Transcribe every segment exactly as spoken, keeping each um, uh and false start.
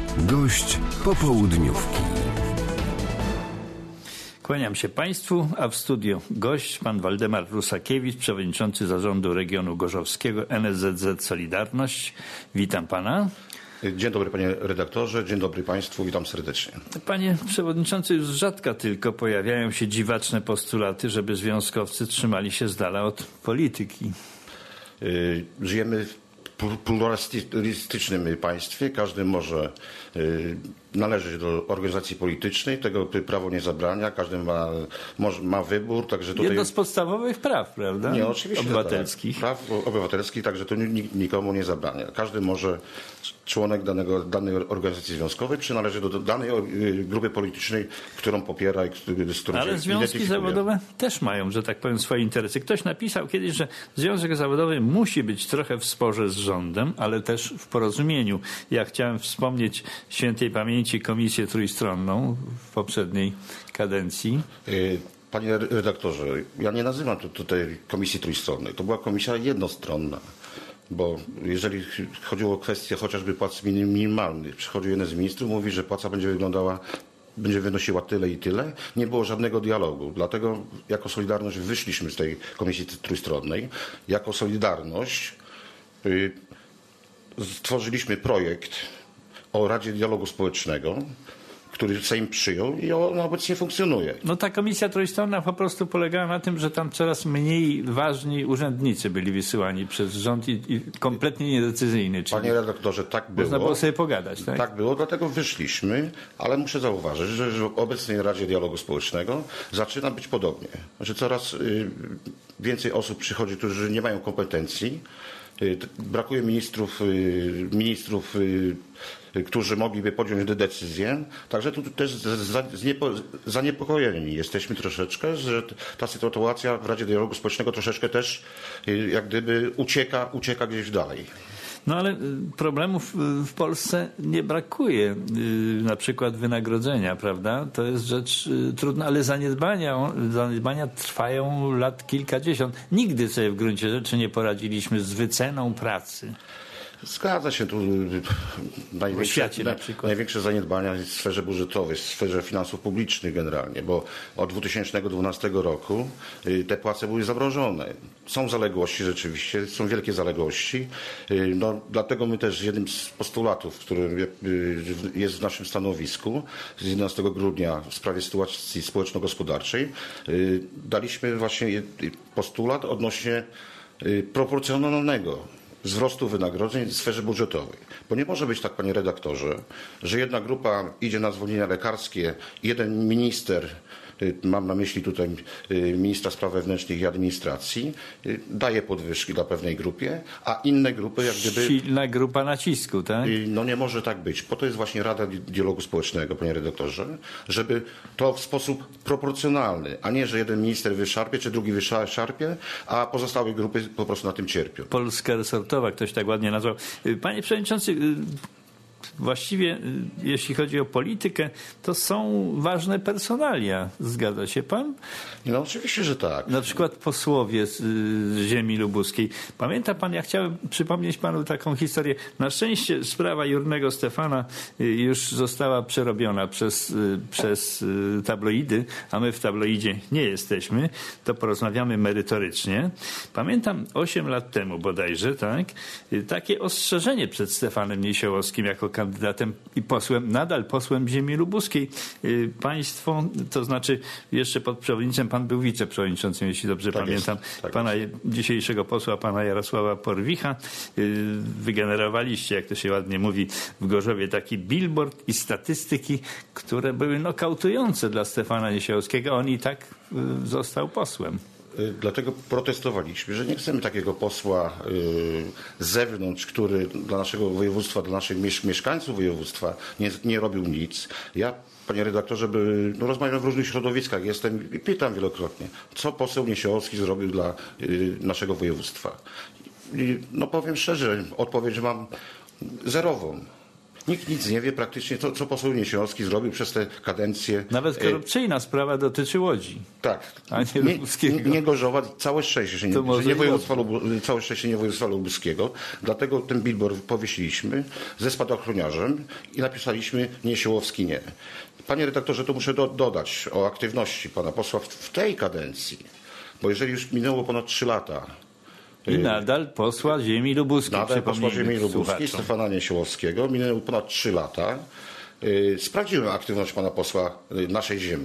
Gość popołudniówki. Kłaniam się Państwu, a w studiu gość pan Waldemar Prusakiewicz, przewodniczący zarządu regionu gorzowskiego N S Z Z Solidarność. Witam pana. Dzień dobry panie redaktorze, dzień dobry państwu, witam serdecznie. Panie przewodniczący, już rzadko tylko pojawiają się dziwaczne postulaty, żeby związkowcy trzymali się z dala od polityki. Żyjemy w pluralistycznym państwie, każdy może należeć do organizacji politycznej, tego prawo nie zabrania, każdy ma, ma wybór, także tutaj... Jedno z podstawowych praw, prawda? Nie, oczywiście obywatelskich. Tak. Praw obywatelskich, także to nikomu nie zabrania. Każdy może, członek danego, danej organizacji związkowej przynależy do danej grupy politycznej, którą popiera i z którą Ale związki zawodowe też mają, że tak powiem, swoje interesy. Ktoś napisał kiedyś, że związek zawodowy musi być trochę w sporze z rządem, ale też w porozumieniu. Ja chciałem wspomnieć świętej pamięci Komisję Trójstronną w poprzedniej kadencji. Panie redaktorze, ja nie nazywam tutaj Komisji Trójstronnej. To była komisja jednostronna, bo jeżeli chodziło o kwestię chociażby płac minimalnych, przychodził jeden z ministrów, mówi, że płaca będzie wyglądała, będzie wynosiła tyle i tyle. Nie było żadnego dialogu. Dlatego jako Solidarność wyszliśmy z tej Komisji Trójstronnej. Jako Solidarność y, stworzyliśmy projekt o Radzie Dialogu Społecznego, który Sejm przyjął i on obecnie funkcjonuje. No ta komisja trójstronna po prostu polegała na tym, że tam coraz mniej ważni urzędnicy byli wysyłani przez rząd i, i kompletnie niedecyzyjny. Czyli Panie redaktorze, tak było. Można było sobie pogadać, tak? Tak było, dlatego wyszliśmy, ale muszę zauważyć, że, że w obecnej Radzie Dialogu Społecznego zaczyna być podobnie. Że coraz y, więcej osób przychodzi, którzy nie mają kompetencji. Y, brakuje ministrów, y, ministrów y, którzy mogliby podjąć decyzję. Także tu też zaniepokojeni jesteśmy troszeczkę, że ta sytuacja w Radzie Dialogu Społecznego troszeczkę też jak gdyby ucieka, ucieka gdzieś dalej. No ale problemów w Polsce nie brakuje. Na przykład wynagrodzenia, prawda? To jest rzecz trudna, ale zaniedbania, zaniedbania trwają lat kilkadziesiąt. Nigdy sobie w gruncie rzeczy nie poradziliśmy z wyceną pracy. Zgadza się, tu największe, świecie, na przykład. największe zaniedbania w sferze budżetowej, w sferze finansów publicznych generalnie, bo od dwa tysiące dwunastego roku te płace były zamrożone. Są zaległości rzeczywiście, są wielkie zaległości. No, dlatego my też jednym z postulatów, który jest w naszym stanowisku z jedenastego grudnia w sprawie sytuacji społeczno-gospodarczej, daliśmy właśnie postulat odnośnie proporcjonalnego wzrostu wynagrodzeń w sferze budżetowej. Bo nie może być tak, panie redaktorze, że jedna grupa idzie na zwolnienia lekarskie, jeden minister, mam na myśli tutaj ministra spraw wewnętrznych i administracji, daje podwyżki dla pewnej grupie, a inne grupy jak gdyby... Silna grupa nacisku, tak? No nie może tak być. Po to jest właśnie Rada Dialogu Społecznego, panie redaktorze, żeby to w sposób proporcjonalny, a nie, że jeden minister wyszarpie, czy drugi wyszarpie, a pozostałe grupy po prostu na tym cierpią. Polska resortowa, ktoś tak ładnie nazwał. Panie przewodniczący, właściwie jeśli chodzi o politykę, to są ważne personalia. Zgadza się pan? No oczywiście, że tak. Na przykład posłowie z, z ziemi lubuskiej. Pamięta pan, ja chciałem przypomnieć panu taką historię. Na szczęście sprawa Jurnego Stefana już została przerobiona przez, przez tabloidy, a my w tabloidzie nie jesteśmy. To porozmawiamy merytorycznie. Pamiętam osiem lat temu bodajże, tak, takie ostrzeżenie przed Stefanem Niesiołowskim jako kandydatem i posłem, nadal posłem ziemi lubuskiej. Państwo, to znaczy jeszcze pod przewodnictwem pan był wiceprzewodniczącym, jeśli dobrze tak pamiętam, jest, tak pana jest. Dzisiejszego posła, pana Jarosława Porwicha. Wygenerowaliście, jak to się ładnie mówi, w Gorzowie taki billboard i statystyki, które były nokautujące dla Stefana Niesiołowskiego. On i tak został posłem. Dlatego protestowaliśmy, że nie chcemy takiego posła z zewnątrz, który dla naszego województwa, dla naszych mieszkańców województwa nie, nie robił nic. Ja, panie redaktorze, by, no, rozmawiam w różnych środowiskach, jestem i pytam wielokrotnie, co poseł Niesiołowski zrobił dla y, naszego województwa. I, no powiem szczerze, odpowiedź mam zerową. Nikt nic nie wie praktycznie, to, co poseł Niesiołowski zrobił przez tę kadencję. Nawet korupcyjna sprawa dotyczy Łodzi. Tak. A nie nie, Lubuskiego. nie, nie Gorzowa, całe szczęście, że nie, To może że nie i województwa, Lubu- całe szczęście nie województwa lubuskiego. Dlatego ten billboard powiesiliśmy ze spadochroniarzem i napisaliśmy Niesiołowski nie. Panie redaktorze, to muszę do, dodać o aktywności pana posła w, w tej kadencji, bo jeżeli już minęło ponad trzy lata, I nadal posła ziemi lubuskiej. nadal posła ziemi lubuskiej, słuchaczom. Stefana Niesiołowskiego, minęło ponad trzy lata. Yy, sprawdziłem aktywność pana posła yy, naszej ziemi.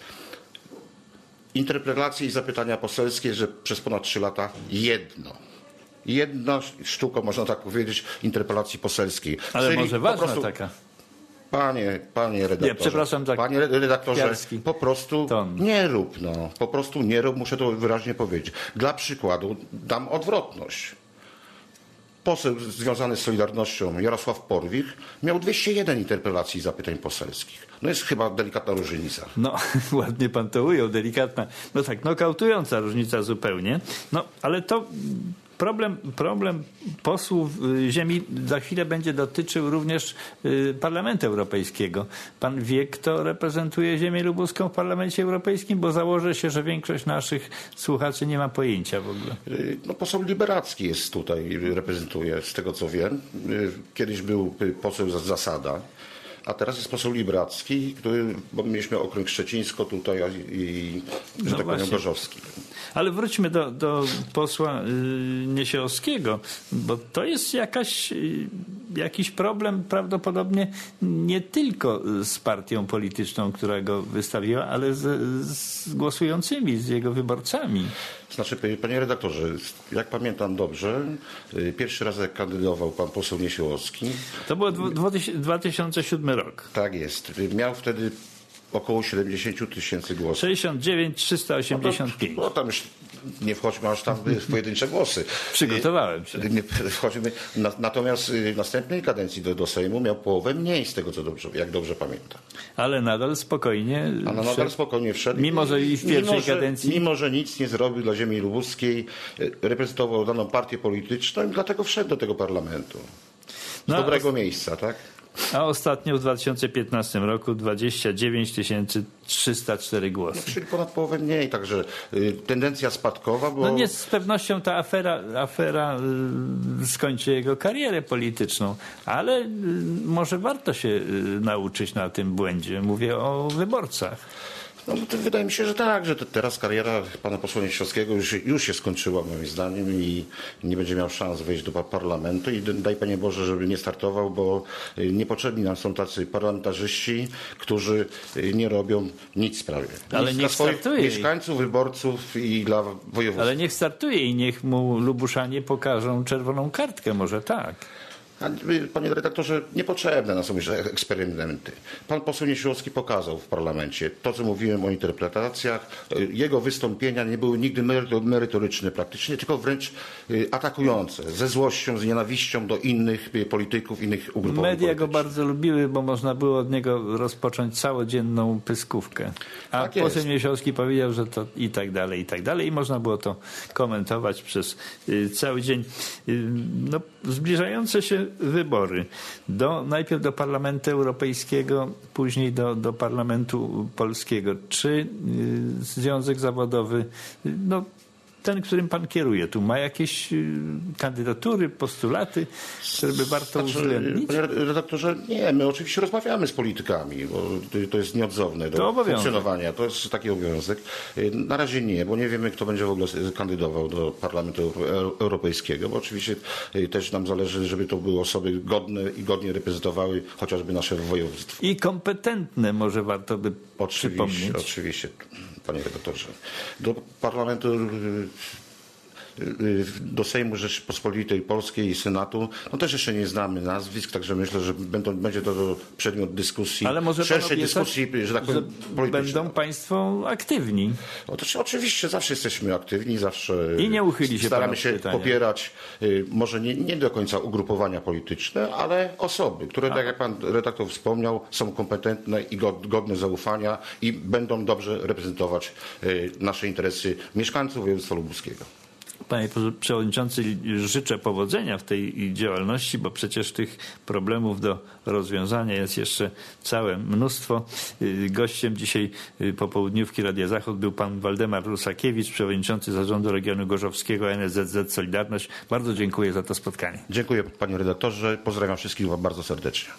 Interpelacje i zapytania poselskie, że przez ponad trzy lata jedno. Jedna sztuka, można tak powiedzieć, interpelacji poselskiej. Ale Czyli może po ważna prostu, taka. Panie, panie redaktorze, Nie, przepraszam, tak, panie redaktorze, piarski po prostu ton. nie rób, no. Po prostu nie rób, muszę to wyraźnie powiedzieć. Dla przykładu dam odwrotność. Poseł związany z Solidarnością Jarosław Porwich miał dwieście jeden interpelacji i zapytań poselskich. No jest chyba delikatna różnica. No, ładnie pan to ujął, delikatna. No tak, nokautująca różnica zupełnie. No, ale to problem, problem posłów y, ziemi za chwilę będzie dotyczył również y, Parlamentu Europejskiego. Pan wie, kto reprezentuje ziemię lubuską w Parlamencie Europejskim? Bo założę się, że większość naszych słuchaczy nie ma pojęcia w ogóle. Yy, No, poseł Liberacki jest tutaj, reprezentuje, z tego co wiem. Yy, Kiedyś był yy, poseł z Zasada, a teraz jest poseł Liberacki, który, bo mieliśmy okręg Szczecińsko tutaj a- i, że No tak powiem, właśnie. Gorzowski. Ale wróćmy do, do posła y, Niesiołowskiego, bo to jest jakaś, y, jakiś problem prawdopodobnie nie tylko z partią polityczną, która go wystawiła, ale z, z głosującymi, z jego wyborcami. Znaczy, panie redaktorze, jak pamiętam dobrze, yy, pierwszy raz jak kandydował pan poseł Niesiołowski, To był dwa tysiące siódmy rok. tak jest, yy, miał wtedy około siedemdziesiąt tysięcy głosów. sześćdziesiąt dziewięć trzysta osiemdziesiąt pięć. No tam już nie wchodźmy aż tam w pojedyncze głosy. Przygotowałem się. Nie wchodzimy. Na, natomiast y, w następnej kadencji do, do Sejmu miał połowę mniej z tego, co dobrze, jak dobrze pamiętam. Ale nadal spokojnie. A na nadal wszedł. spokojnie wszedł. Mimo, że i w pierwszej mimo, że, kadencji. Mimo, że nic nie zrobił dla ziemi lubuskiej, y, reprezentował daną partię polityczną i dlatego wszedł do tego parlamentu. Z No, dobrego miejsca, tak? A ostatnio w dwa tysiące piętnastym roku dwadzieścia dziewięć tysięcy trzysta cztery głosy. Czyli ponad połowę mniej, także y, tendencja spadkowa, bo... No nie, z pewnością ta afera, afera y, skończy jego karierę polityczną, ale y, może warto się y, nauczyć na tym błędzie. Mówię o wyborcach. No, to wydaje mi się, że tak, że te, teraz kariera pana posła Niesiołowskiego już, już się skończyła moim zdaniem i nie będzie miał szans wejść do pa- parlamentu i daj Panie Boże, żeby nie startował, bo y, niepotrzebni nam są tacy parlamentarzyści, którzy y, nie robią nic prawie. Ale Nic niech dla swoich startuje. mieszkańców, wyborców i dla województwa. Ale niech startuje i niech mu Lubuszanie pokażą czerwoną kartkę, może tak. A, y, Panie redaktorze, niepotrzebne nam są już eksperymenty. Pan poseł Niesiołowski pokazał w parlamencie to, co mówiłem o interpretacjach. Y, Jego wystąpienia nie były nigdy meryto- merytoryczne praktycznie, tylko wręcz y, atakujące, ze złością, z nienawiścią do innych y, polityków, innych ugrupowań Media go politycznych. bardzo lubiły, bo można było od niego rozpocząć całodzienną pyskówkę. A Tak jest. poseł Niesiołowski powiedział, że to i tak dalej, i tak dalej. I można było to komentować przez y, cały dzień. Y, no, zbliżające się wybory. Do, najpierw do Parlamentu Europejskiego, później do, do Parlamentu Polskiego. Czy y, Związek Zawodowy, y, no, ten, którym pan kieruje, tu ma jakieś y, kandydatury, postulaty, które by warto Znaczy, uwzględnić? Panie redaktorze, nie, my oczywiście rozmawiamy z politykami, bo to jest nieodzowne do To obowiązek. funkcjonowania. To jest taki obowiązek. Na razie nie, bo nie wiemy, kto będzie w ogóle kandydował do Parlamentu Europejskiego, bo oczywiście też nam zależy, żeby to były osoby godne i godnie reprezentowały chociażby nasze województwo. I kompetentne może warto by Oczywiście, przypomnieć. oczywiście, panie redaktorze. Do Parlamentu, do Sejmu Rzeczypospolitej Polskiej i Senatu, no też jeszcze nie znamy nazwisk, także myślę, że będą, będzie to przedmiot dyskusji, Ale może pan szerszej obiecać, dyskusji, że tak powiem, że politycznej. będą państwo aktywni. Otóż, oczywiście zawsze jesteśmy aktywni, zawsze I nie uchyli się staramy pan od się pytania. popierać y, może nie, nie do końca ugrupowania polityczne, ale osoby, które, tak jak pan redaktor wspomniał, są kompetentne i god- godne zaufania i będą dobrze reprezentować y, nasze interesy mieszkańców województwa lubuskiego. Panie Przewodniczący, życzę powodzenia w tej działalności, bo przecież tych problemów do rozwiązania jest jeszcze całe mnóstwo. Gościem dzisiaj popołudniówki Radia Zachód był pan Waldemar Rusakiewicz, przewodniczący Zarządu Regionu Gorzowskiego N S Z Z Solidarność. Bardzo dziękuję za to spotkanie. Dziękuję panie redaktorze. Pozdrawiam wszystkich bardzo serdecznie.